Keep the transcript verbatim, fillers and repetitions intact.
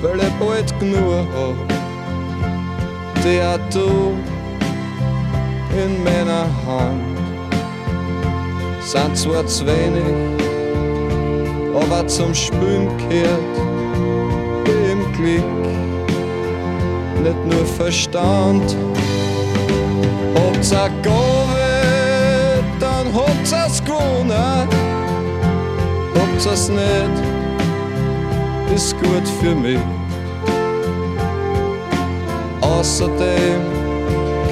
weil ich bald genug hab. Die auch du in meiner Hand sind zwar zu wenig, aber zum Spülen gehört im Glück nicht nur Verstand. Habt's a Gabe, dann habt's es gewonnen. Habt's es nicht, ist gut für mich. Außerdem